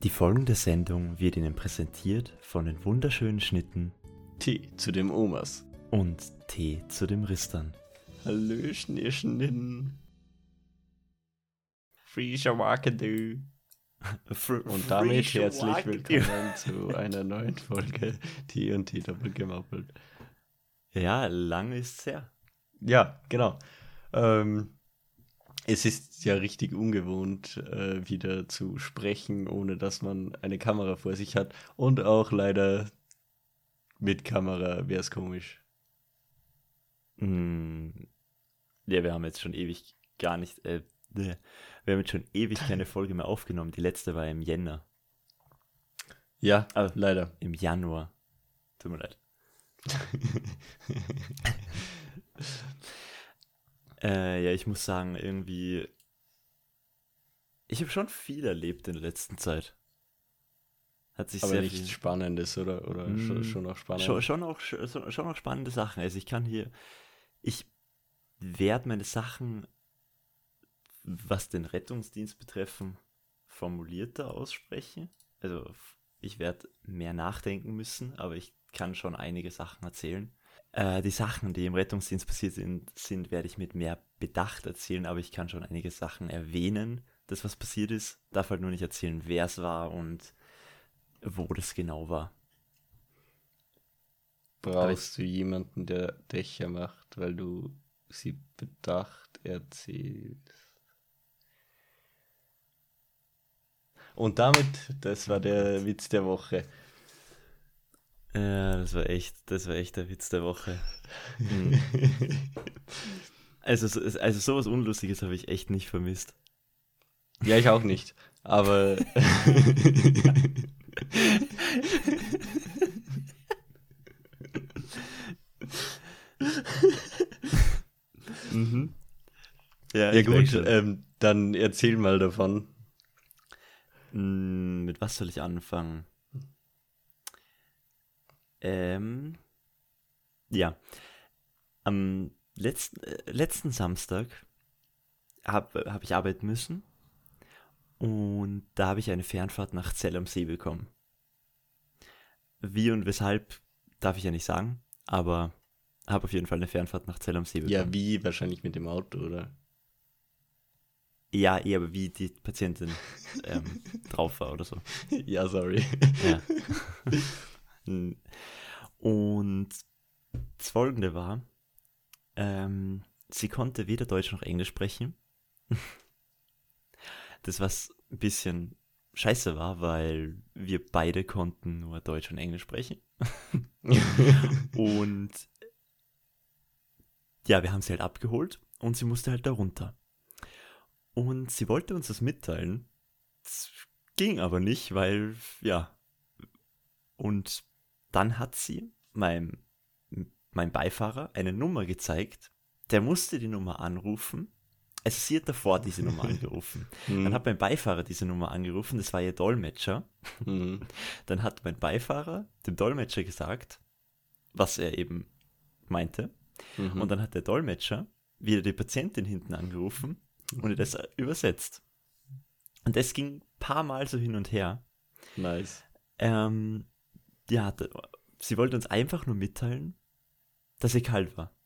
Die folgende Sendung wird Ihnen präsentiert von den wunderschönen Schnitten Tee zu dem Omas. und Tee zu dem Ristern. Hallöchen, ihr Schnitten. Frischer Wakadu. Und damit herzlich willkommen zu einer neuen Folge Tee und Tee doppelt gemoppelt. Ja, lang ist's her. Ja, genau. Es ist ja richtig ungewohnt, wieder zu sprechen, ohne dass man eine Kamera vor sich hat. Und auch leider mit Kamera wäre es komisch. Ja, wir haben jetzt schon ewig wir haben jetzt schon ewig keine Folge mehr aufgenommen. Die letzte war im Jänner. Ja, leider. Im Januar. Tut mir leid. Ja, ich muss sagen, irgendwie, ich habe schon viel erlebt in der letzten Zeit. Hat sich Aber sehr nichts viel. Spannendes oder schon auch spannend. Schon auch spannende Sachen. Also ich werde meine Sachen, was den Rettungsdienst betreffen, formulierter aussprechen. Also ich werde mehr nachdenken müssen, aber ich kann schon einige Sachen erzählen. Die Sachen, die im Rettungsdienst passiert sind, werde ich mit mehr Bedacht erzählen, aber ich kann schon einige Sachen erwähnen, das was passiert ist. Darf halt nur nicht erzählen, wer es war und wo das genau war. Brauchst du jemanden, der Dächer macht, weil du sie bedacht erzählst. Und damit, das war der Witz der Woche. Ja, das war echt der Witz der Woche. Also sowas Unlustiges habe ich echt nicht vermisst. Ja, ich auch nicht. Aber Mhm. Ja, ja ich merk gut, schon. dann erzähl mal davon. Mit was soll ich anfangen? Ja, am letzten Samstag hab ich arbeiten müssen und da habe ich eine Fernfahrt nach Zell am See bekommen. Wie und weshalb darf ich ja nicht sagen, aber habe auf jeden Fall eine Fernfahrt nach Zell am See bekommen. Ja, wie? Wahrscheinlich mit dem Auto, oder? Ja, eher wie die Patientin drauf war oder so. Ja, sorry. Ja. Und das Folgende war, sie konnte weder Deutsch noch Englisch sprechen. Das, was ein bisschen scheiße war, weil wir beide konnten nur Deutsch und Englisch sprechen. Und ja, wir haben sie halt abgeholt und sie musste halt da runter. Und sie wollte uns das mitteilen. Das ging aber nicht, weil, ja. Und dann hat sie meinem Beifahrer eine Nummer gezeigt. Der musste die Nummer anrufen. Also sie hat davor diese Nummer angerufen. Dann hat mein Beifahrer diese Nummer angerufen, das war ihr Dolmetscher. Dann hat mein Beifahrer dem Dolmetscher gesagt, was er eben meinte. Und dann hat der Dolmetscher wieder die Patientin hinten angerufen und ihr das übersetzt. Und das ging ein paar Mal so hin und her. Nice. Ja, sie wollte uns einfach nur mitteilen, dass ihr kalt war.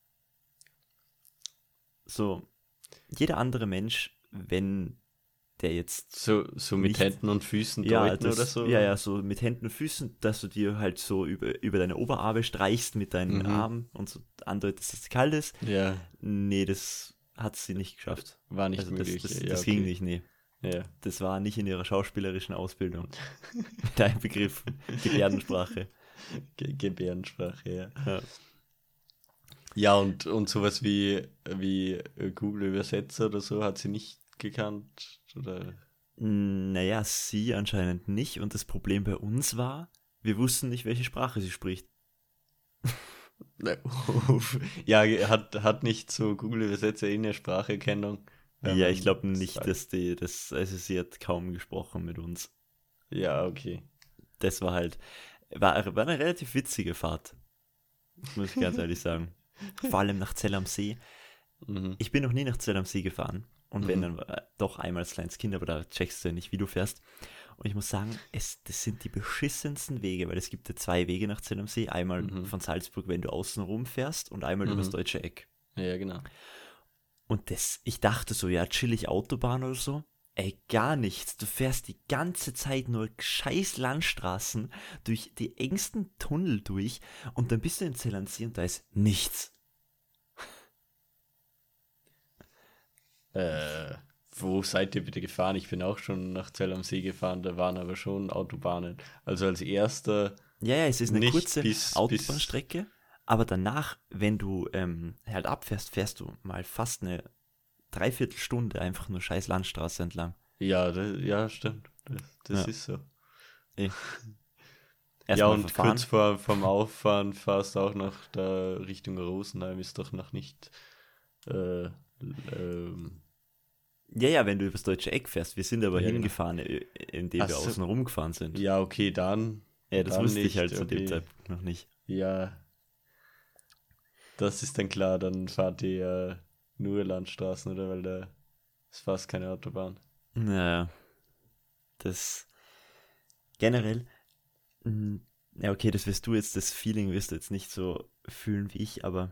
So, jeder andere Mensch, wenn der jetzt So mit nicht, Händen und Füßen ja, deuten oder so? Ja, so mit Händen und Füßen, dass du dir halt so über deine Oberarme streichst mit deinen Armen und so andeutest, dass es kalt ist. Ja, Nee, das hat sie nicht geschafft. war nicht Also möglich. das Ja, ging okay. nicht, nee. Ja. Das war nicht in ihrer schauspielerischen Ausbildung. Dein Begriff, Gebärdensprache. Gebärdensprache, ja. Ja. Ja, und sowas wie Google Übersetzer oder so hat sie nicht gekannt, oder? Naja, sie anscheinend nicht. Und das Problem bei uns war, wir wussten nicht, welche Sprache sie spricht. Ja, hat nicht so Google Übersetzer in der Spracherkennung. Ja, ich glaube nicht, dass also sie hat kaum gesprochen mit uns. Ja, okay. Das war eine relativ witzige Fahrt, muss ich ganz ehrlich sagen. Vor allem nach Zell am See. Ich bin noch nie nach Zell am See gefahren. Und wenn, dann doch einmal als kleines Kind, aber da checkst du ja nicht, wie du fährst. Und ich muss sagen, das sind die beschissensten Wege, weil es gibt ja 2 Wege nach Zell am See. Einmal von Salzburg, wenn du außen rum fährst, und einmal übers deutsche Eck. Ja, genau. Und ich dachte so, ja, chillig Autobahn oder so. Ey, gar nichts. Du fährst die ganze Zeit nur scheiß Landstraßen durch die engsten Tunnel durch und dann bist du in Zell am See und da ist nichts. Wo seid ihr bitte gefahren? Ich bin auch schon nach Zell am See gefahren, da waren aber schon Autobahnen. Also als erster Ja, es ist eine nicht kurze bis Autobahnstrecke, aber danach, wenn du halt abfährst, fährst du mal fast eine Dreiviertelstunde einfach nur scheiß Landstraße entlang. Ja, ja, stimmt. Das Ja. ist so. Eh. Ja, Erstmal und verfahren. kurz vorm Auffahren fährst auch nach der Richtung Rosenheim, ist doch noch nicht. Äh, ähm, Ja, wenn du übers deutsche Eck fährst. Wir sind aber ja, genau. hingefahren, indem Ach wir so. außen rumgefahren sind. Ja, okay, dann. Ja, das Dann wusste ich nicht, halt zu dem okay. Zeitpunkt noch nicht. Ja, das ist dann klar, dann fahrt ihr ja nur Landstraßen, oder? Weil da ist fast keine Autobahn. Naja, das generell, ja okay, das Feeling wirst du jetzt nicht so fühlen wie ich, aber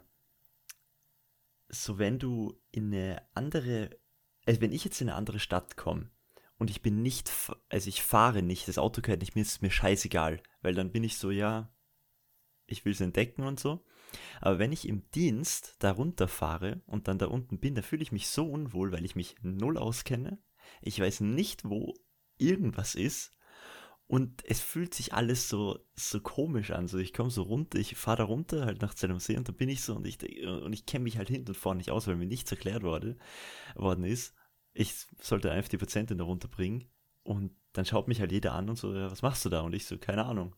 so wenn du in eine andere, also wenn ich jetzt in eine andere Stadt komme und ich bin nicht, also ich fahre nicht, das Auto gehört nicht mir, ist mir scheißegal, weil dann bin ich so, ja, ich will es entdecken und so. Aber wenn ich im Dienst da runterfahre und dann da unten bin, da fühle ich mich so unwohl, weil ich mich null auskenne. Ich weiß nicht, wo irgendwas ist. Und es fühlt sich alles so komisch an. So, ich komme so runter, ich fahre da runter, halt nach Zell am See und dann bin ich so und ich kenne mich halt hinten und vorne nicht aus, weil mir nichts erklärt worden ist. Ich sollte einfach die Patientin da runterbringen und dann schaut mich halt jeder an und so, ja, was machst du da? Und ich so, keine Ahnung.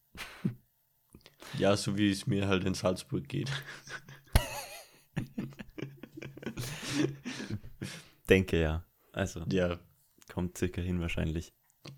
Ja, so wie es mir halt in Salzburg geht. Denke ja. Also, Ja. kommt circa hin wahrscheinlich.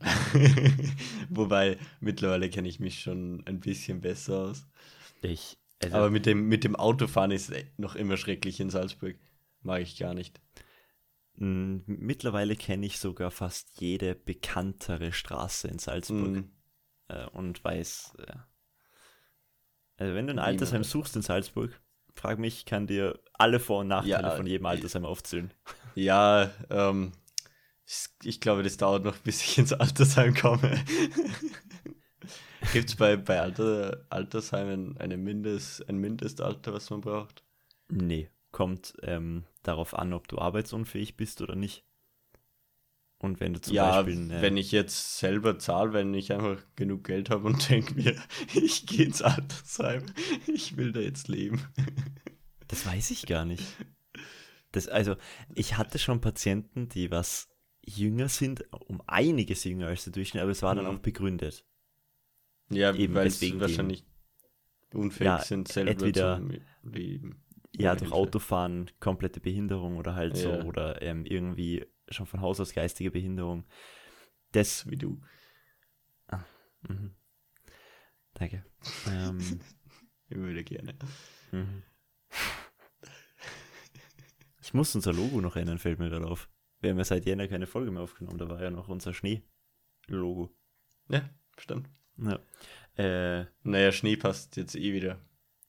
Wobei, mittlerweile kenne ich mich schon ein bisschen besser aus. Also, Aber mit dem Autofahren ist es noch immer schrecklich in Salzburg. Mag ich gar nicht. mittlerweile kenne ich sogar fast jede bekanntere Straße in Salzburg und weiß, also wenn du ein Altersheim suchst in Salzburg, frag mich, ich kann dir alle Vor- und Nachteile von jedem Altersheim aufzählen. Ja, ich glaube, das dauert noch, bis ich ins Altersheim komme. Gibt es bei Altersheimen ein Mindestalter, was man braucht? Nee, kommt darauf an, ob du arbeitsunfähig bist oder nicht. Und wenn du zum Beispiel... wenn ich jetzt selber zahle, wenn ich einfach genug Geld habe und denke mir, ich gehe ins Altersheim, ich will da jetzt leben. Das weiß ich gar nicht. Also, ich hatte schon Patienten, die was jünger sind, um einiges jünger als der Durchschnitt, aber es war dann auch begründet. Ja, Eben weil deswegen sie wahrscheinlich unfähig sind, selber entweder, zum Leben. Ja, durch Autofahren, komplette Behinderung oder halt so, Ja. oder irgendwie schon von Haus aus geistige Behinderung. Das Wie du. Danke. Immer wieder gerne. Ich muss unser Logo noch ändern, fällt mir gerade auf. Wir haben ja seit Jänner keine Folge mehr aufgenommen, da war ja noch unser Schnee-Logo. Ja, stimmt. Ja. Naja, Schnee passt jetzt eh wieder.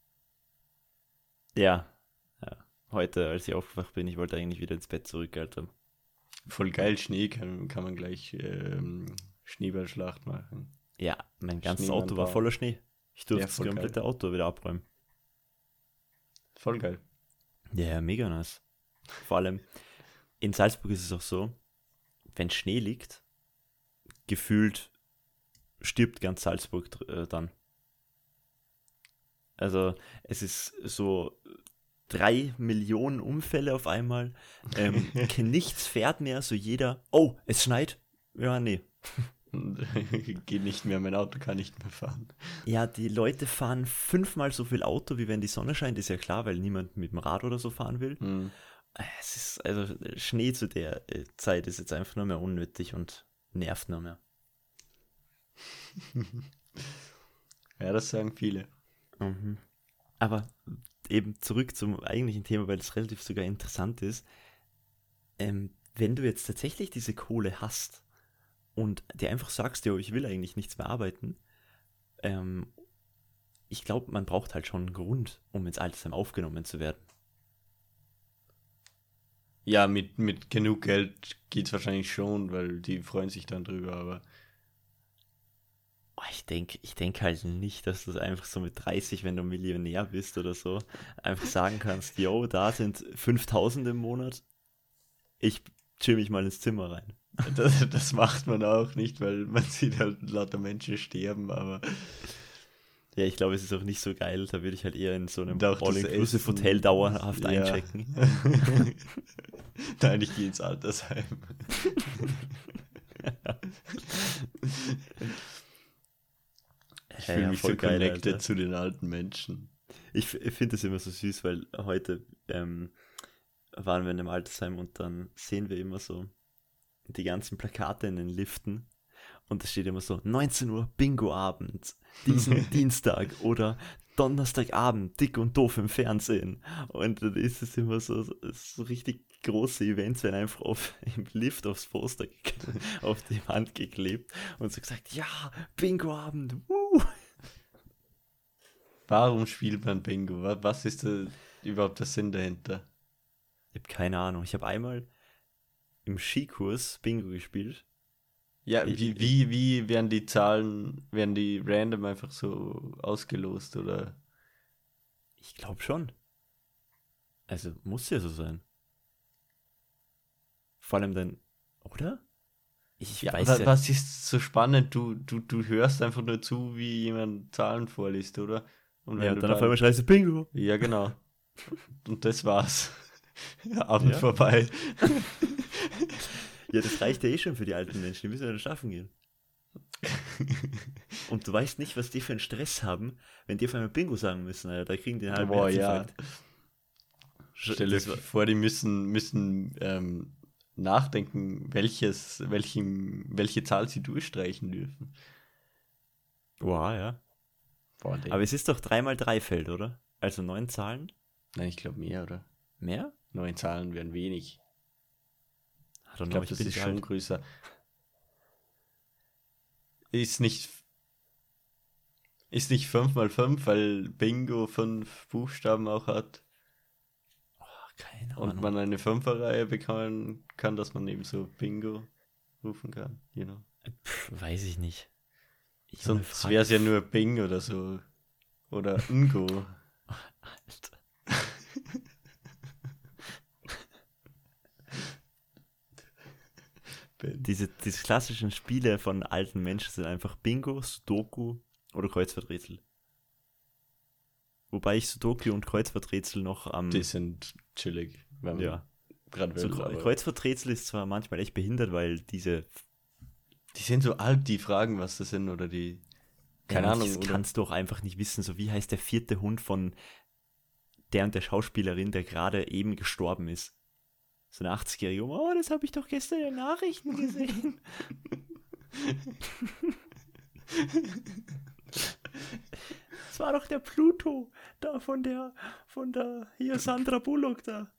Ja. Heute, als ich aufgewacht bin, ich wollte eigentlich wieder ins Bett zurück, Alter. Voll geil, Schnee kann man gleich Schneeballschlacht machen. Ja, mein ganzes Auto war voller Schnee. Ich durfte das komplette Auto wieder abräumen. Voll geil. Ja, mega nice. Vor allem in Salzburg ist es auch so, wenn Schnee liegt, gefühlt stirbt ganz Salzburg dann. Also es ist so 3 Millionen Unfälle auf einmal. Nichts fährt mehr, so jeder, oh, es schneit. Ja, nee. Geht nicht mehr, mein Auto kann nicht mehr fahren. Ja, die Leute fahren 5-mal so viel Auto, wie wenn die Sonne scheint, ist ja klar, weil niemand mit dem Rad oder so fahren will. Es ist, also Schnee zu der Zeit ist jetzt einfach nur mehr unnötig und nervt nur mehr. Ja, das sagen viele. Aber eben zurück zum eigentlichen Thema, weil das relativ sogar interessant ist. Wenn du jetzt tatsächlich diese Kohle hast und dir einfach sagst, jo, ich will eigentlich nichts mehr arbeiten, ich glaube, man braucht halt schon einen Grund, um ins Altersheim aufgenommen zu werden. Ja, mit genug Geld geht's wahrscheinlich schon, weil die freuen sich dann drüber, aber Oh, ich denk halt nicht, dass du es einfach so mit 30, wenn du Millionär bist oder so, einfach sagen kannst, yo, da sind 5.000 im Monat, ich chill mich mal ins Zimmer rein. das macht man auch nicht, weil man sieht halt lauter Menschen sterben, aber Ja, ich glaube, es ist auch nicht so geil, da würde ich halt eher in so einem auch das All-Inclusive-Hotel Essen, dauerhaft ja. einchecken. Nein, ich gehe ins Altersheim. Ich Ja, fühle ja, mich so voll geil, connected Alter. zu den alten Menschen. Ich finde es immer so süß, weil heute waren wir in einem Altersheim und dann sehen wir immer so die ganzen Plakate in den Liften und da steht immer so 19 Uhr Bingo-Abend, diesen Dienstag oder Donnerstagabend, dick und doof im Fernsehen. Und dann ist es immer so richtig große Events, werden einfach im Lift aufs Poster, auf die Wand geklebt und so gesagt, ja, Bingo-Abend, Warum spielt man Bingo? Was ist überhaupt der Sinn dahinter? Ich habe keine Ahnung. Ich habe einmal im Skikurs Bingo gespielt. Ja, Ich, ich, wie werden die Zahlen, werden die random einfach so ausgelost oder? ich glaube schon. Also muss ja so sein. Vor allem dann, oder? Ich Ja, weiß ja. was ist so spannend? Du hörst einfach nur zu, wie jemand Zahlen vorliest, oder? Und Ja, wenn und du dann auf einmal dann, schreist du Bingo. ja genau, und das war's. Abend Ja. vorbei. Ja, das reicht ja eh schon für die alten Menschen. Die müssen ja dann schlafen gehen. Und du weißt nicht, was die für einen Stress haben, wenn die auf einmal Bingo sagen müssen, Alter. Da kriegen die einen halben Boah, ja. Herzinfarkt. Stell dir Das war. vor, die müssen nachdenken, welche Zahl sie durchstreichen dürfen. Wow, ja. Boah, Aber es ist doch 3 mal 3 Feld, oder? Also 9 Zahlen? nein, ich glaube mehr, oder? Mehr? 9 Zahlen wären wenig. I don't Ich know, glaube, ich das bin ist nicht schon alt. größer. Ist nicht, ist nicht 5 mal 5, weil Bingo 5 Buchstaben auch hat Ach, keine und Ahnung. man eine Fünferreihe bekommen kann, dass man eben so Bingo rufen kann. Weiß ich nicht. Junge, Sonst wäre es ja nur Bing oder so. Oder Ngo. Alter. Ben. Diese klassischen Spiele von alten Menschen sind einfach Bingo, Sudoku oder Kreuzworträtsel. Wobei ich Sudoku und Kreuzworträtsel noch Die am, sind chillig, wenn man ja, gerade so will, aber Kreuzworträtsel ist zwar manchmal echt behindert, weil die sind so alt, die fragen, was das sind, oder die, ja, keine Ahnung, das oder kannst du auch einfach nicht wissen, so wie heißt der 4. Hund von der und der Schauspielerin, der gerade eben gestorben ist. So eine 80-jährige Oma, oh, das habe ich doch gestern in den Nachrichten gesehen. Das war doch der Pluto, da von der, hier Sandra Bullock da.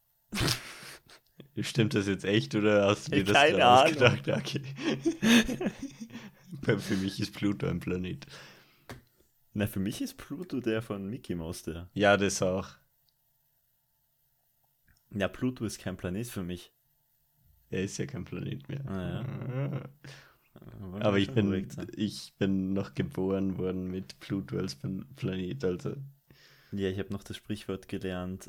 stimmt das jetzt echt, oder hast du dir das Keine gerade Ahnung. ausgedacht? Ja, okay. Für mich ist Pluto ein Planet. Na, für mich ist Pluto der von Mickey Mouse, der. Ja, das auch. Ja, Pluto ist kein Planet für mich. Er ist ja kein Planet mehr. Ah, ja. Wollen Aber wir schon korrekt sein. ich bin noch geboren worden mit Pluto als Planet, also Ja, ich habe noch das Sprichwort gelernt.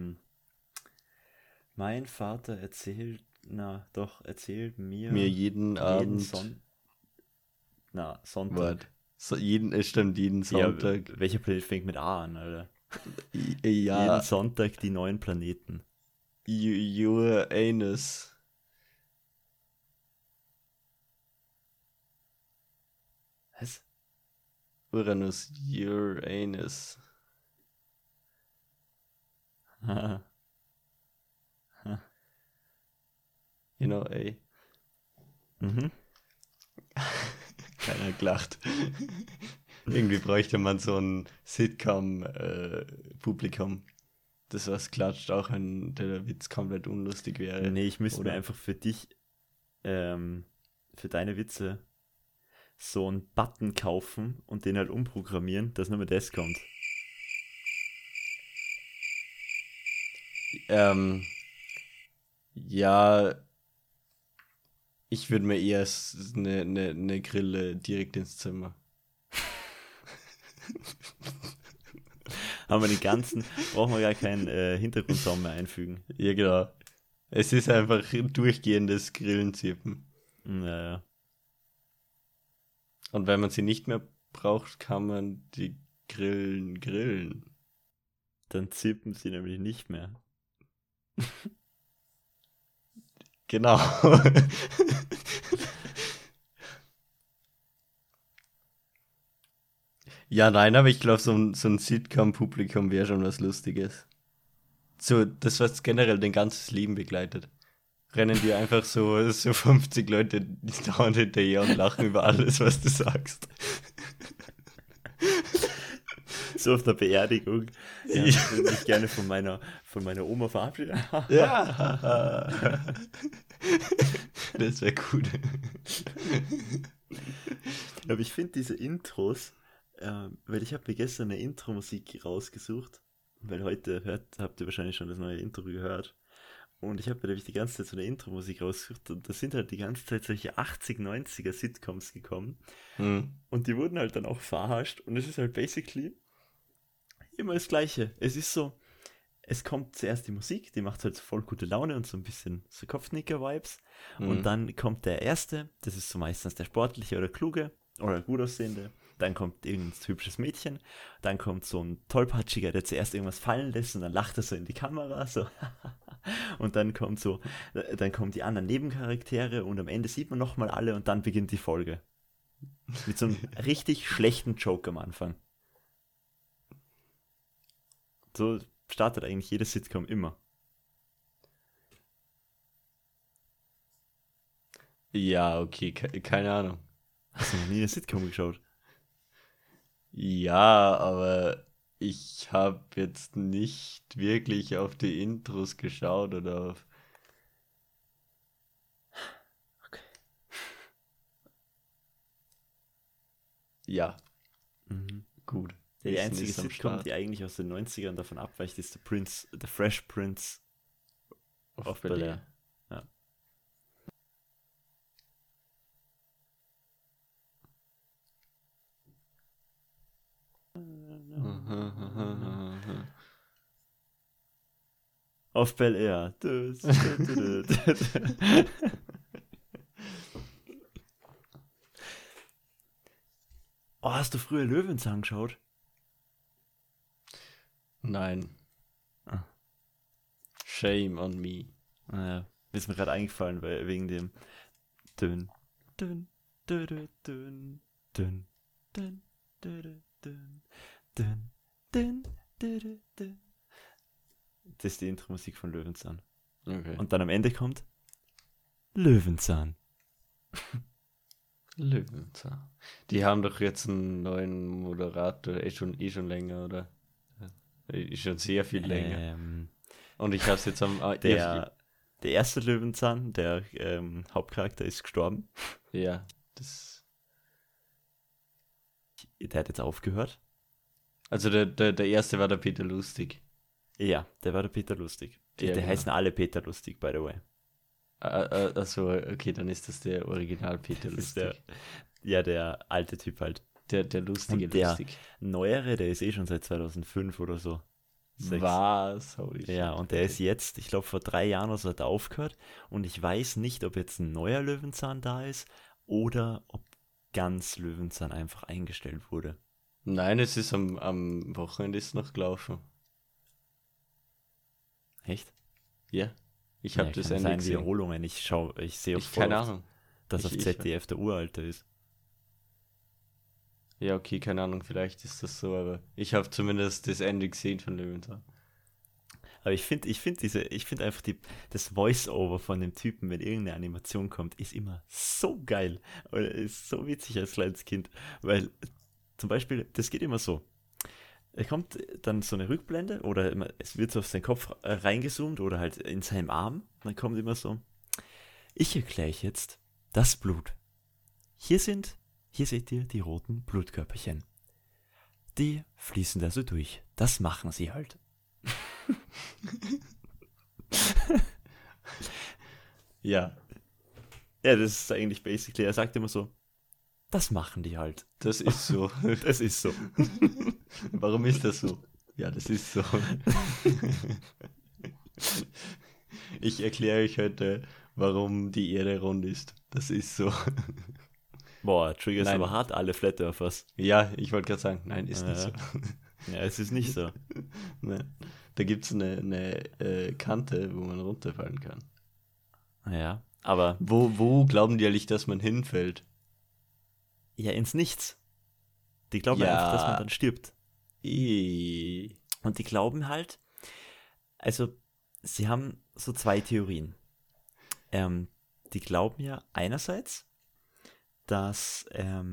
Mein Vater erzählt mir mir jeden jeden Abend, Sonntag. warte, es stimmt, jeden Ja, Sonntag, welcher Planet fängt mit A an, Alter? Jeden ja, Sonntag die neuen Planeten. Uranus, Was? Uranus, ey, Mhm. keiner hat gelacht. Irgendwie bräuchte man so ein Sitcom-Publikum, das was klatscht, auch wenn der Witz komplett unlustig wäre. Nee, ich müsste mir Oder? einfach für dich für deine Witze so einen Button kaufen und den halt umprogrammieren, dass nur mehr das kommt. Ja, ich würde mir eher eine Grille direkt ins Zimmer. Haben wir den ganzen, brauchen wir gar keinen Hintergrundsound mehr einfügen. Ja, genau. Es ist einfach durchgehendes Grillenzirpen. Naja. Und wenn man sie nicht mehr braucht, kann man die Grillen grillen. Dann zirpen sie nämlich nicht mehr. Genau. Ja, nein, aber ich glaube, so ein Sitcom-Publikum wäre schon was Lustiges. So, das, was generell dein ganzes Leben begleitet. Rennen dir einfach so 50 Leute dauernd hinterher und lachen über alles, was du sagst. So auf der Beerdigung. Ja, Ja. ich würde mich gerne von meiner Oma verabschieden. Ja. Das wäre gut. Aber ich finde diese Intros, weil ich habe mir gestern eine Intro-Musik rausgesucht, weil heute habt ihr wahrscheinlich schon das neue Intro gehört. Und ich habe mir nämlich die ganze Zeit so eine Intro-Musik rausgesucht und da sind halt die ganze Zeit solche 80, 90er Sitcoms gekommen. Und die wurden halt dann auch verarscht und es ist halt basically immer das Gleiche. Es ist so, es kommt zuerst die Musik, die macht halt so voll gute Laune und so ein bisschen so Kopfnicker-Vibes. Und dann kommt der Erste, das ist so meistens der Sportliche oder Kluge oder gut aussehende. Dann kommt irgendein hübsches Mädchen. Dann kommt so ein Tollpatschiger, der zuerst irgendwas fallen lässt und dann lacht er so in die Kamera. So. Und dann kommen die anderen Nebencharaktere und am Ende sieht man nochmal alle und dann beginnt die Folge. Mit so einem richtig schlechten Joke am Anfang. So startet eigentlich jede Sitcom immer. Ja, okay, keine Ahnung. Hast du noch nie eine Sitcom geschaut? Ja, aber ich habe jetzt nicht wirklich auf die Intros geschaut oder auf. Okay. Ja, Mhm. gut. Die Wissen einzige ist am Sitcom, Start. die eigentlich aus den 90ern davon abweicht, ist The Fresh Prince of Bel-Air. Ja. Auf Bel-Air. Oh, hast du früher Löwenzahn geschaut? Nein. Ah. Shame on me. Naja, ist mir gerade eingefallen, weil wegen dem dünn, dünn, dünn, dünn, dünn, dünn, dünn, dünn, dünn, dünn, dünn, dünn. Das ist die Intro-Musik von Löwenzahn. Okay. Und dann am Ende kommt Löwenzahn. Löwenzahn. Die haben doch jetzt einen neuen Moderator, schon länger, oder? Ist schon sehr viel länger. Und ich habe es jetzt Der erste Löwenzahn, der Hauptcharakter, ist gestorben. Ja, das. Der hat jetzt aufgehört. Also der erste war der Peter Lustig. Ja, der war der Peter Lustig. Ja, Die genau. heißen alle Peter Lustig, by the way. Also, okay, dann ist das der Original Peter Das ist Lustig. der alte Typ halt. Der lustige Und der Lustig. Neuere, der ist eh schon seit 2005 oder so. 6. Was? Holy Ja, shit, und der okay. ist jetzt, ich glaube vor 3 Jahren oder so hat er aufgehört. Und ich weiß nicht, ob jetzt ein neuer Löwenzahn da ist oder ob ganz Löwenzahn einfach eingestellt wurde. Nein, es ist am Wochenende ist noch gelaufen. Echt? Ja. Ich habe Ja, das kann Ende sein, gesehen. Wiederholungen. Ich sehe auch Ich voll keine oft, Ahnung. dass auf Ich- ZDF der Uralte ist. Ja, okay, keine Ahnung, vielleicht ist das so, aber ich habe zumindest das Ende gesehen von Löwenzahn. Aber ich finde einfach das Voice-Over von dem Typen, wenn irgendeine Animation kommt, ist immer so geil. Oder ist so witzig als kleines Kind. Weil zum Beispiel, das geht immer so. Es kommt dann so eine Rückblende oder es wird so auf seinen Kopf reingezoomt oder halt in seinem Arm. Dann kommt immer so, ich erkläre euch jetzt das Blut. Hier seht ihr die roten Blutkörperchen. Die fließen da so durch. Das machen sie halt. Ja, Ja, das ist eigentlich basically, er sagt immer so, das machen die halt. das ist so. Das ist so. Warum ist das so? Ja, das ist so. Ich erkläre euch heute, warum die Erde rund ist. Das ist so. Boah, triggerst Nein. aber hart alle Flat Earthers. Ja, ich wollte gerade sagen, nein, ist nicht so. Ja, es ist nicht so. Nein. Da gibt es eine Kante, wo man runterfallen kann. Ja, aber Wo glauben die eigentlich, dass man hinfällt? ja, ins Nichts. Die glauben Ja. einfach, dass man dann stirbt. Eh. Und die glauben halt, also sie haben so zwei Theorien. Die glauben ja einerseits, dass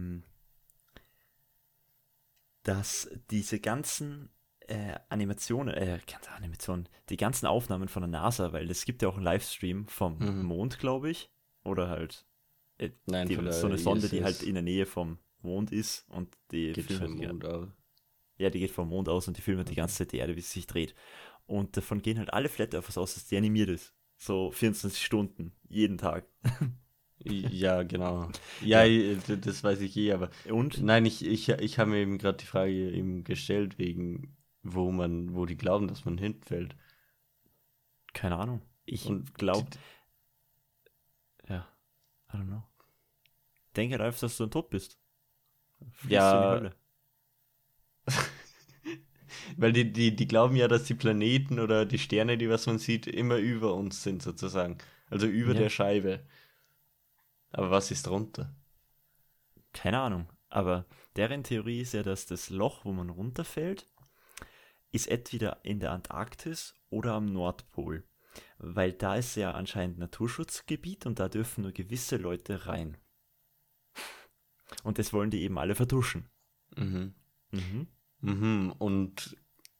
diese ganzen Animationen, die ganzen Aufnahmen von der NASA, weil es gibt ja auch einen Livestream vom Mond, glaube ich, oder halt Nein, von der so eine Sonde, die ISS. halt in der Nähe vom Mond ist und die Geht filmt vom Mond aus. ja, die geht vom Mond aus und die filmt die ganze Zeit die Erde, wie sie sich dreht. Und davon gehen halt alle Flat Earthers aus, dass die animiert ist. So 24 Stunden, jeden Tag. Ja, genau. Ja, das weiß ich eh, aber Und nein, ich habe mir eben gerade die Frage eben gestellt, wegen wo die glauben, dass man hinfällt. keine Ahnung. Ich Und glaube, ja, I don't know. Denke halt einfach, dass du dann tot bist. Fliegst Ja. du in die Hölle. Weil die glauben ja, dass die Planeten oder die Sterne, die was man sieht, immer über uns sind sozusagen. Also über Ja. der Scheibe. Aber was ist drunter? Keine Ahnung. Aber deren Theorie ist ja, dass das Loch, wo man runterfällt, ist entweder in der Antarktis oder am Nordpol. Weil da ist ja anscheinend Naturschutzgebiet und da dürfen nur gewisse Leute rein. Und das wollen die eben alle vertuschen. Mhm. Mhm. Mhm. Und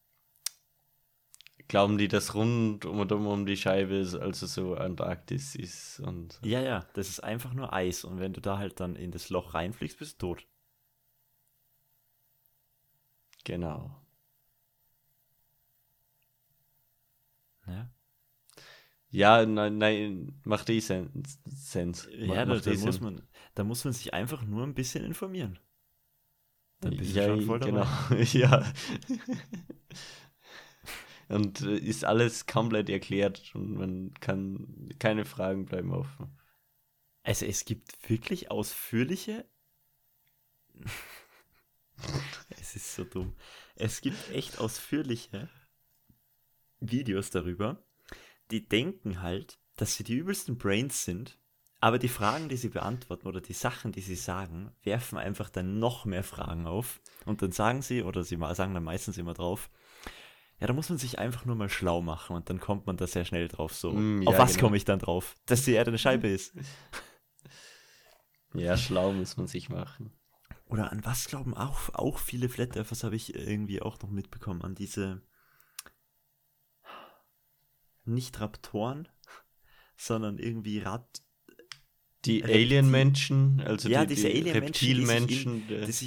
glauben die, dass rund um die Scheibe ist, also so Antarktis ist und so. Ja, das ist einfach nur Eis. Und wenn du da halt dann in das Loch reinfliegst, bist du tot. Genau. Ja, Ja, nein, macht eh Sense. ja Macht eh Sinn. da muss man sich einfach nur ein bisschen informieren. Dann bist du Ja, schon voll genau. dabei. Ja. Und ist alles komplett erklärt und man kann, keine Fragen bleiben offen. Also es gibt wirklich ausführliche. Es ist so dumm. Es gibt echt ausführliche Videos darüber, die denken halt, dass sie die übelsten Brains sind, aber die Fragen, die sie beantworten oder die Sachen, die sie sagen, werfen einfach dann noch mehr Fragen auf. Und dann sagen sie, oder sie sagen dann meistens immer drauf, ja, da muss man sich einfach nur mal schlau machen und dann kommt man da sehr schnell drauf. So, auf Ja, was genau. komme ich dann drauf? Dass die Erde eine Scheibe ist. Ja, schlau muss man sich machen. Oder an was glauben auch viele Flat Earthers, habe ich irgendwie auch noch mitbekommen, an diese nicht Raptoren, sondern irgendwie Die Reptil- Alien-Menschen, also ja, die diese Alien-Menschen, Reptilmenschen,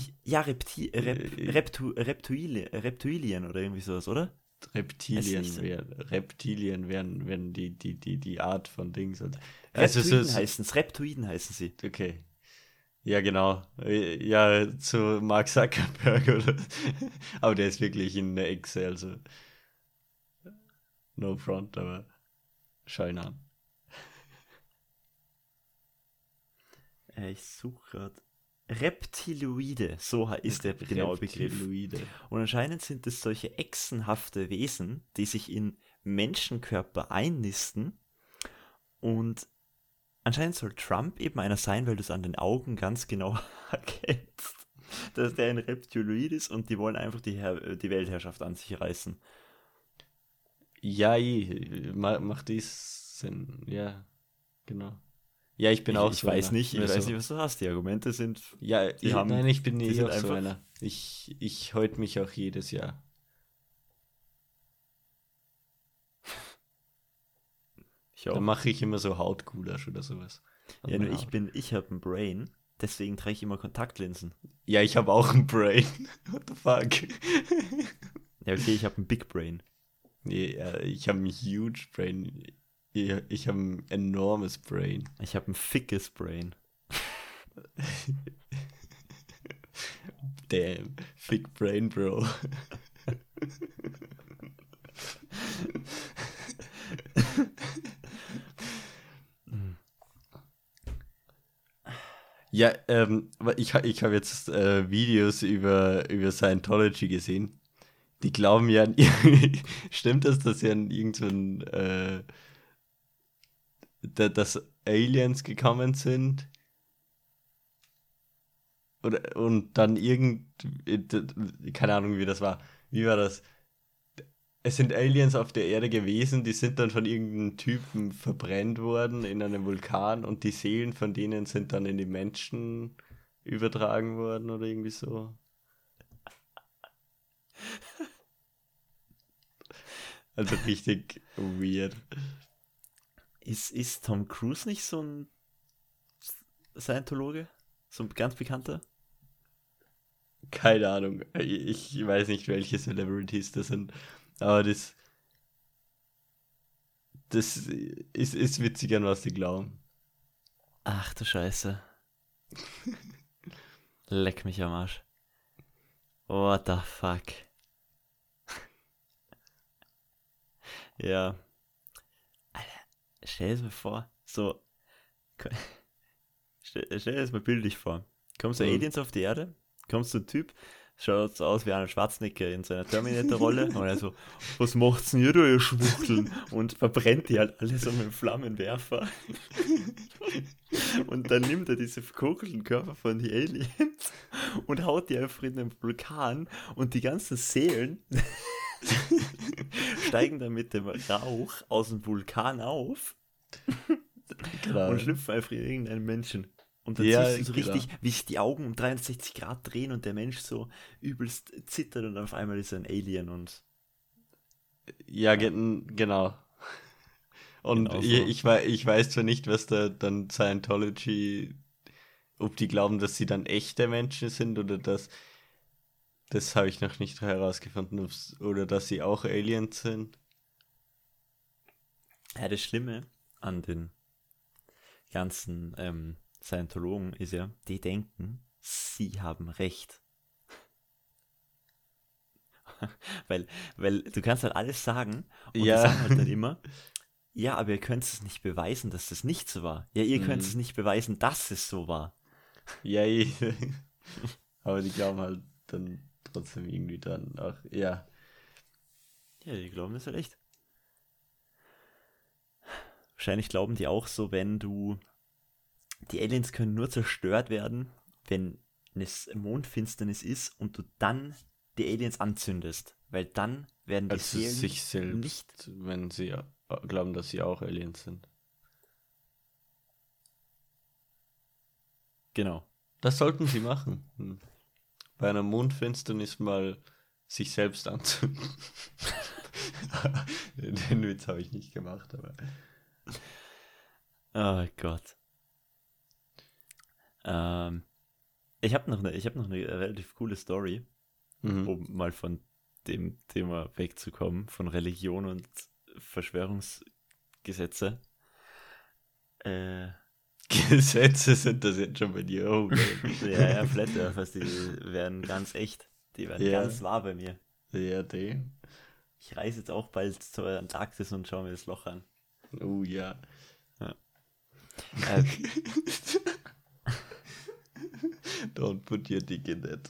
Reptilien oder irgendwie sowas, oder? Reptilien Heißt nicht so? wären die Art von Dings. Also Reptoiden heißen sie. okay. Ja, genau. Ja, zu Mark Zuckerberg, oder? Aber der ist wirklich in der Echse, also no front, aber schau ihn an. Ich suche gerade. Reptiloide, so ist der genaue Begriff. Reptiloide. Und anscheinend sind es solche echsenhafte Wesen, die sich in Menschenkörper einnisten. Und anscheinend soll Trump eben einer sein, weil du es an den Augen ganz genau erkennst, dass der ein Reptiloid ist und die wollen einfach die Weltherrschaft an sich reißen. Ja, macht das Sinn. Ja, genau. Ja, ich bin auch Ich so weiß einer. nicht, Nur so. was du hast. Die Argumente sind, Ja, nein, ich bin die eh sind auch so einfach- einer. Ich häute mich auch jedes Jahr. ich Dann auch. mache ich immer so Hautgulasch oder sowas. Ja, nur ich habe ein Brain, Deswegen trage ich immer Kontaktlinsen. Ja, ich habe auch ein Brain. What the fuck? Ja, okay, ich habe ein Big Brain. Nee, ja, ich habe ein huge Brain. Ich habe ein enormes Brain. Ich habe ein fickes Brain. Damn, thick brain, bro. Ja, ich habe jetzt Videos über Scientology gesehen. Die glauben ja an stimmt das, dass sie an irgendeinen dass Aliens gekommen sind und dann keine Ahnung, wie das war. Wie war das? Es sind Aliens auf der Erde gewesen, die sind dann von irgendeinem Typen verbrennt worden in einem Vulkan und die Seelen von denen sind dann in die Menschen übertragen worden oder irgendwie so. Also richtig weird. Ist Tom Cruise nicht so ein Scientologe? So ein ganz bekannter? Keine Ahnung. Ich weiß nicht, welche Celebrities das sind. Aber das ist witzig, an was die glauben. Ach du Scheiße. Leck mich am Arsch. What the fuck. Ja. Alter, stell es mir vor. So. Stell es mir bildlich vor. Kommst du Aliens auf die Erde? Kommst du ein Typ? Schaut so aus wie Arnold Schwarzenegger in seiner Terminator-Rolle. Und er so, was macht's denn ihr da, ihr Schwuchteln? Und verbrennt die halt alle so mit dem Flammenwerfer. Und dann nimmt er diese verkokelten Körper von den Aliens und haut die einfach in den Vulkan. Und die ganzen Seelen steigen dann mit dem Rauch aus dem Vulkan auf und schlüpfen einfach in irgendeinen Menschen. Und dann siehst du so richtig, wie sich die Augen um 360 Grad drehen und der Mensch so übelst zittert und auf einmal ist er ein Alien und... Ja, genau. Und genau so. ich weiß zwar nicht, was da dann Scientology, ob die glauben, dass sie dann echte Menschen sind oder das habe ich noch nicht herausgefunden, oder dass sie auch Aliens sind. Ja, das Schlimme an den ganzen Scientologen ist ja, die denken, sie haben Recht. weil du kannst halt alles sagen und die sagen halt dann immer, ja, aber ihr könnt es nicht beweisen, dass das nicht so war. Ja, ihr könnt es nicht beweisen, dass es so war. Ja, aber die glauben halt dann trotzdem irgendwie dann auch, ja. Ja, die glauben das halt echt. Wahrscheinlich glauben die auch so, die Aliens können nur zerstört werden, wenn es Mondfinsternis ist und du dann die Aliens anzündest. Weil dann werden die Also Seelen sich selbst, nicht... wenn sie glauben, dass sie auch Aliens sind. Genau. Das sollten sie machen. Bei einer Mondfinsternis mal sich selbst anzünden. Den Witz habe ich nicht gemacht, aber... Oh Gott. Ich habe noch eine relativ coole Story, um mal von dem Thema wegzukommen, von Religion und Verschwörungsgesetze. Gesetze sind das jetzt schon bei dir. Oh, ja, Flat Earthers, die werden ganz echt. Die werden ganz wahr bei mir. Ja, den. Ich reise jetzt auch bald zur Antarktis und schaue mir das Loch an. Oh ja. Don't put your dick in that.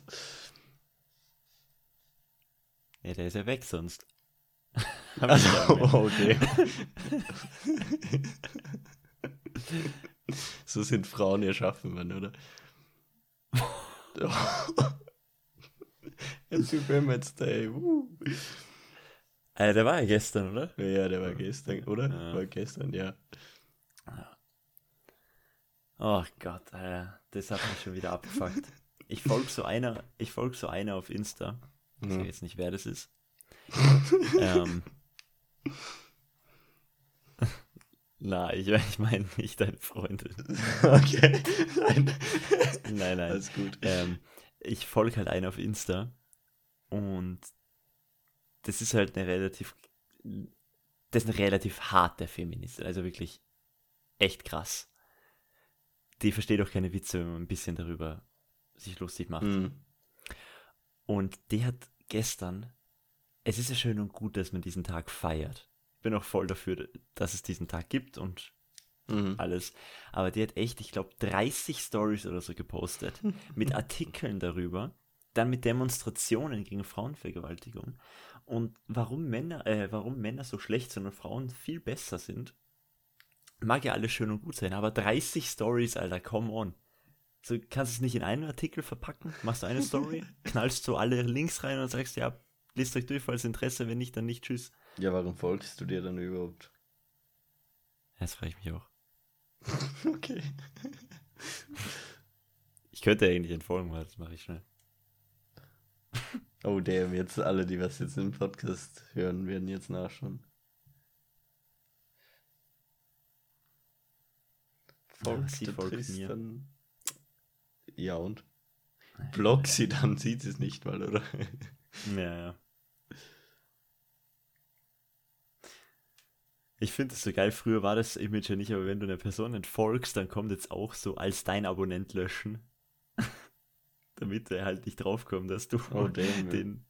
Ja, der ist ja weg sonst. Okay. So sind Frauen erschaffen, Mann, oder? Happy Women's Day. Der war ja gestern, oder? Ja, der war gestern, oder? Ja. War gestern, ja. Oh Gott, das hat mich schon wieder abgefuckt. Ich folge so einer auf Insta. Ich sage jetzt nicht, wer das ist. Na, ich meine nicht deine Freundin. Okay. Nein. Nein. Alles gut. Ich folge halt einen auf Insta und das ist halt das ist eine relativ harte Feministin, also wirklich echt krass. Die versteht auch keine Witze, wenn man ein bisschen darüber sich lustig macht. Und die hat gestern, es ist ja schön und gut, dass man diesen Tag feiert. Ich bin auch voll dafür, dass es diesen Tag gibt und alles. Aber die hat echt, ich glaube, 30 Stories oder so gepostet mit Artikeln darüber, dann mit Demonstrationen gegen Frauenvergewaltigung und warum Männer so schlecht sind und Frauen viel besser sind. Mag ja alles schön und gut sein, aber 30 Stories, Alter, come on. So, kannst du es nicht in einen Artikel verpacken? Machst du eine Story, knallst so alle Links rein und sagst, ja, lest euch durch, falls Interesse, wenn nicht, dann nicht, tschüss. Ja, warum folgst du dir dann überhaupt? Das frage ich mich auch. Okay. Ich könnte eigentlich entfolgen, weil das mache ich schnell. Oh damn, jetzt alle, die was jetzt im Podcast hören, werden jetzt nachschauen. Sie folgt mir. Ja und? Block sie, dann sieht sie es nicht mal, oder? Ja. Ich finde es so geil, früher war das Image ja nicht, aber wenn du einer Person entfolgst, dann kommt jetzt auch so als dein Abonnent löschen. Damit er halt nicht draufkommt, dass du den...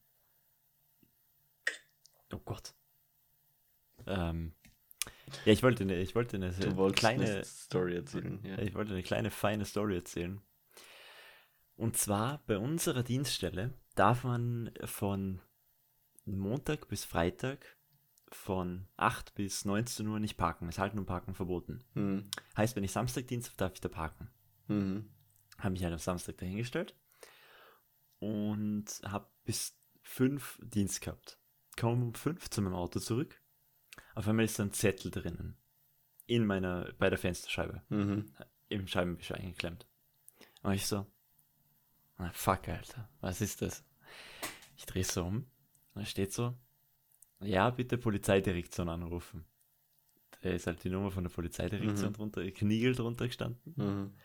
Oh Gott. Ja, ich wollte eine kleine Story erzählen. Ja. Ich wollte eine kleine, feine Story erzählen. Und zwar, bei unserer Dienststelle darf man von Montag bis Freitag von 8 bis 19 Uhr nicht parken. Es ist halt nur Parken verboten. Heißt, wenn ich Samstag Dienst habe, darf ich da parken. Habe mich halt am Samstag dahingestellt und habe bis 5 Dienst gehabt. Komme um 5 zu meinem Auto zurück. Auf einmal ist da ein Zettel drinnen. Bei der Fensterscheibe. Im Scheibenwischer eingeklemmt. Und ich so, fuck, Alter, was ist das? Ich drehe so um. Und da steht so, ja, bitte Polizeidirektion anrufen. Da ist halt die Nummer von der Polizeidirektion drunter, Kniegel drunter gestanden.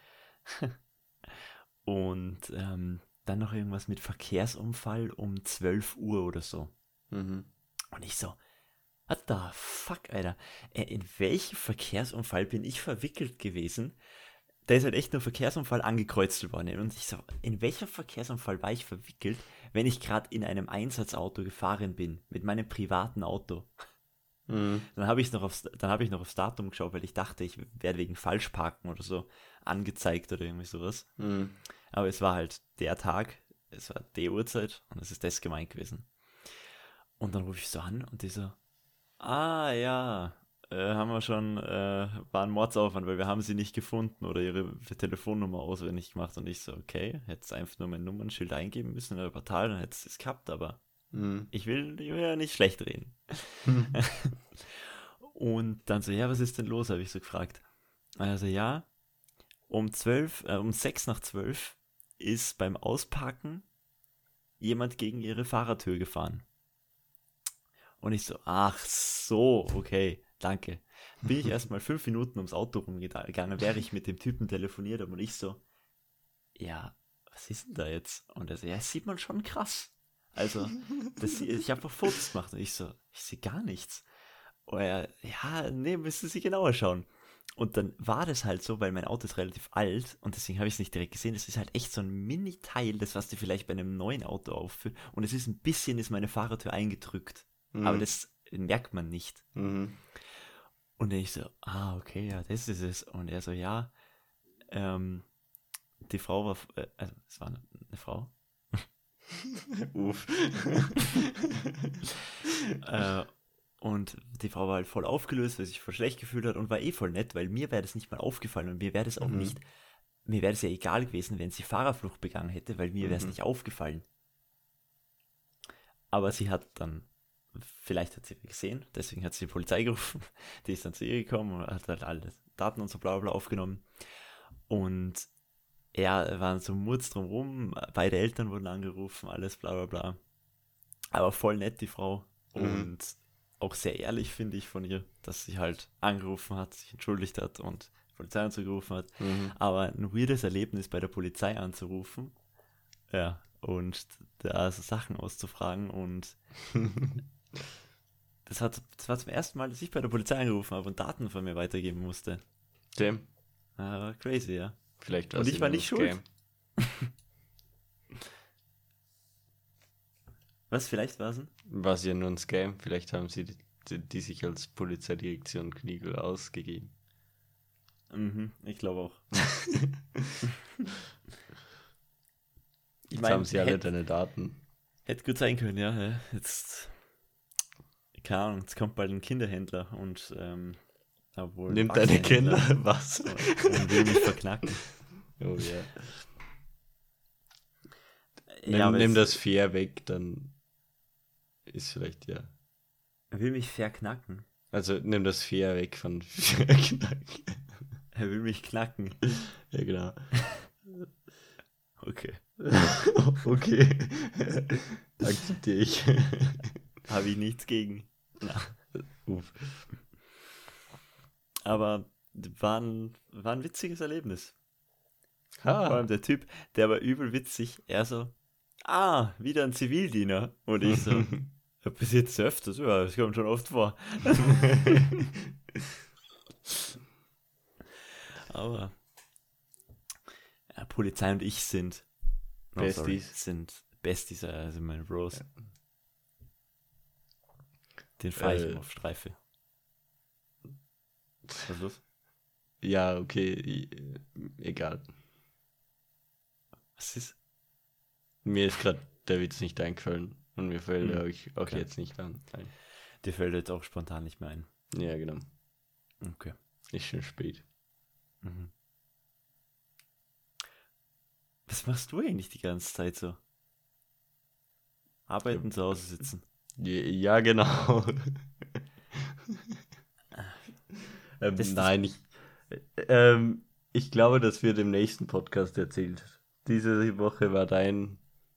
Und dann noch irgendwas mit Verkehrsunfall um 12 Uhr oder so. Und ich so, what the fuck, Alter? In welchen Verkehrsunfall bin ich verwickelt gewesen? Da ist halt echt nur Verkehrsunfall angekreuzt worden. Und ich so, in welcher Verkehrsunfall war ich verwickelt, wenn ich gerade in einem Einsatzauto gefahren bin, mit meinem privaten Auto? Dann habe ich noch aufs Datum geschaut, weil ich dachte, ich werde wegen Falschparken oder so angezeigt oder irgendwie sowas. Aber es war halt der Tag, es war die Uhrzeit und es ist das gemeint gewesen. Und dann rufe ich so an und die so, ja, haben wir schon, war ein Mordsaufwand, weil wir haben sie nicht gefunden oder ihre Telefonnummer auswendig gemacht. Und ich so, okay, hätte einfach nur mein Nummernschild eingeben müssen in der Portal, dann hätte es gehabt, aber ich will ja nicht schlecht reden. Und dann so, ja, was ist denn los, habe ich so gefragt. Also ja, um 6 nach 12 ist beim Ausparken jemand gegen ihre Fahrertür gefahren. Und ich so, ach so, okay, danke. Bin ich erstmal 5 Minuten ums Auto rumgegangen, während ich mit dem Typen telefoniert habe und ich so, ja, was ist denn da jetzt? Und er so, ja, das sieht man schon krass. Also, ich habe noch Fotos gemacht und ich so, ich sehe gar nichts. Und er, ja, nee, müssen Sie genauer schauen. Und dann war das halt so, weil mein Auto ist relativ alt und deswegen habe ich es nicht direkt gesehen. Das ist halt echt so ein Mini-Teil, das was du vielleicht bei einem neuen Auto aufführst. Und es ist ein bisschen, ist meine Fahrertür eingedrückt. Aber das merkt man nicht. Und ich so, okay, ja, das ist es. Und er so, ja, die Frau war, also es war eine Frau. Uff. Und die Frau war halt voll aufgelöst, weil sie sich voll schlecht gefühlt hat und war voll nett, weil mir wäre das nicht mal aufgefallen und mir wäre das auch nicht, mir wäre es ja egal gewesen, wenn sie Fahrerflucht begangen hätte, weil mir wäre es nicht aufgefallen. Aber sie hat dann, vielleicht hat sie gesehen, deswegen hat sie die Polizei gerufen, die ist dann zu ihr gekommen und hat halt alle Daten und so bla bla aufgenommen und er war so Murz drumrum, beide Eltern wurden angerufen, alles bla bla bla. Aber voll nett, die Frau. Und auch sehr ehrlich, finde ich, von ihr, dass sie halt angerufen hat, sich entschuldigt hat und Polizei angerufen hat. Mhm. Aber ein weirdes Erlebnis bei der Polizei anzurufen, ja, und da so Sachen auszufragen und das war zum ersten Mal, dass ich bei der Polizei angerufen habe und Daten von mir weitergeben musste. Dem, War crazy, ja. vielleicht Und ich war nur nicht ein schuld. Scam. Was, vielleicht war es ein? War es ja nur ein Scam, vielleicht haben sie die sich als Polizeidirektion Kniegel ausgegeben. Mhm, ich glaube auch. Ich Jetzt meine, haben sie alle deine Daten. hätte gut sein können, ja. Jetzt, keine Ahnung, jetzt kommt bald ein Kinderhändler und obwohl Nimmt deine Kinder Erwachsenenhändler was? und will mich verknacken. Oh ja. Ja, aber Nimm es- das fair weg, dann ist vielleicht ja. Er will mich verknacken. Also nimm das fair weg von Knack. Er will mich knacken. Ja, genau. Okay. Okay. Akzeptiere ich. Habe ich nichts gegen. Uff. Aber war ein witziges Erlebnis. Vor Ha. allem der Typ, der war übel witzig. Er so, wieder ein Zivildiener. Und ich so, ja, bis jetzt öfters, ja, das kommt schon oft vor. Aber ja, Polizei und ich sind Besties. sind Besties, also meine Bros. Ja. Den fahre ich immer auf Streife. Was ist los? Ja, okay. Egal. Was ist? Mir ist gerade der Witz nicht eingefallen. Und mir fällt er euch auch Okay. jetzt nicht an. Nein. Dir fällt jetzt auch spontan nicht mehr ein. Ja, genau. Okay. Ist schon spät. Mhm. Was machst du eigentlich die ganze Zeit so? Arbeiten, zu Hause sitzen. Ja, genau. Das- Nein, ich glaube, das wird im nächsten Podcast erzählt. Diese Woche war deine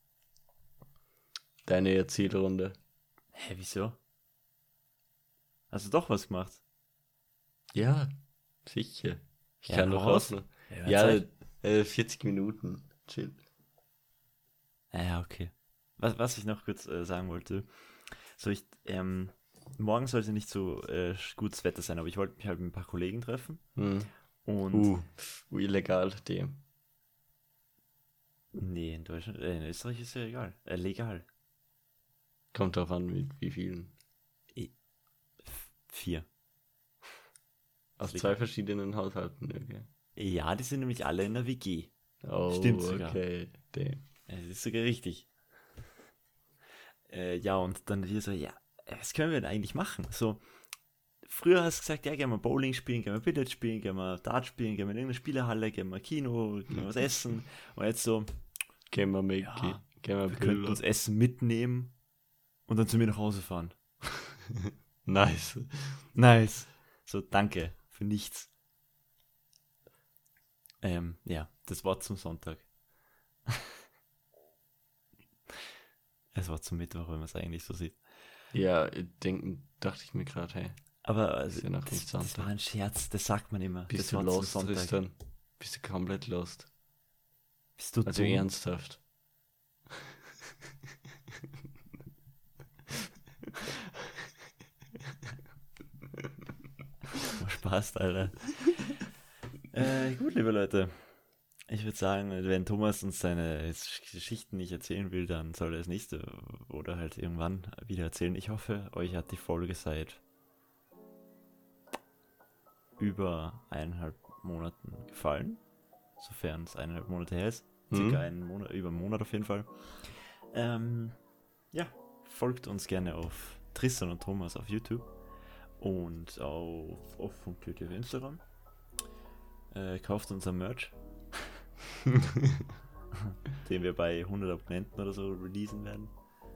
Erzählrunde. Hä, wieso? Hast du doch was gemacht? Ja, sicher. Ich Ja, kann doch raus. raus. Ja, Ja, 40 Minuten. Chill. ja, okay. Was ich noch kurz sagen wollte. So, morgen sollte nicht so gutes Wetter sein, aber ich wollte mich halt mit ein paar Kollegen treffen. Hm. Und Illegal, dem. nee, in Deutschland, in Österreich ist ja egal. Legal. Kommt drauf an, mit wie vielen. 4. Aus Legal. 2 verschiedenen Haushalten, okay. Ja, die sind nämlich alle in der WG. Oh, Stimmt sogar. okay. Dem. Das ist sogar richtig. Ja, und dann wir so, ja, was können wir denn eigentlich machen? So, früher hast du gesagt, ja, gehen wir Bowling spielen, gehen wir Billard spielen, gehen wir Dart spielen, gehen wir in irgendeine Spielehalle, gehen wir Kino, gehen wir was essen. Und jetzt so, Gehen wir mit. Ja, Gehen wir wir könnten Bilder. uns Essen mitnehmen und dann zu mir nach Hause fahren. Nice. Nice. So, danke für nichts. Ja, das war zum Sonntag. Es war zum Mittwoch, wenn man es eigentlich so sieht. Ja, dachte ich mir gerade, hey. Aber also, Ist ja noch nicht das Sonntag. war ein Scherz, das sagt man immer. Bist das du war zum lost, Sonntag. Tristan? Bist du komplett lost? Bist du Also dumm? ernsthaft. Oh, Spaß, Alter. Gut, liebe Leute. Ich würde sagen, wenn Thomas uns seine Geschichten nicht erzählen will, dann soll er das nächste oder halt irgendwann wieder erzählen. Ich hoffe, euch hat die Folge seit über 1,5 Monaten gefallen. Sofern es 1,5 Monate her ist. Circa einen Monat, über einen Monat auf jeden Fall. Ja, folgt uns gerne auf Tristan und Thomas auf YouTube und auf off.tüte auf Instagram. Kauft unser Merch, den wir bei 100 Abonnenten oder so releasen werden.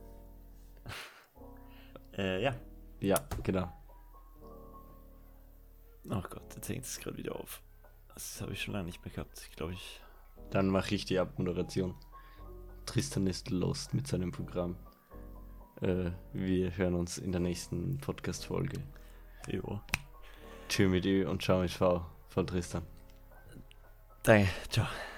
Ja. Ja, genau. Oh Gott, jetzt hängt es gerade wieder auf. Das habe ich schon lange nicht mehr gehabt. Ich glaube, Dann mache ich die Abmoderation. Tristan ist lost mit seinem Programm. Wir hören uns in der nächsten Podcast-Folge. Jo. Tschüss mit Ö und ciao mit V von Tristan. Danke, ciao.